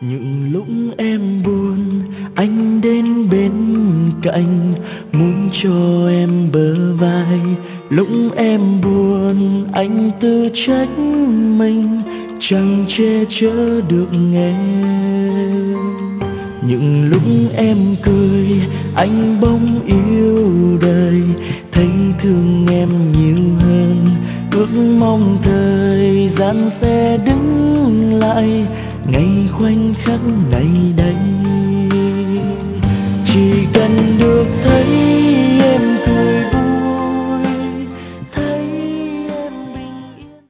Những lúc em buồn, anh đến bên cạnh, muốn cho em bờ vai. Lúc em buồn, anh tự trách mình, chẳng che chở được em. Những lúc em cười, anh bỗng yêu đời, thấy thương em nhiều hơn. Ước mong thời gian sẽ đứng lại ngay khoảnh khắc này đây. Chỉ cần được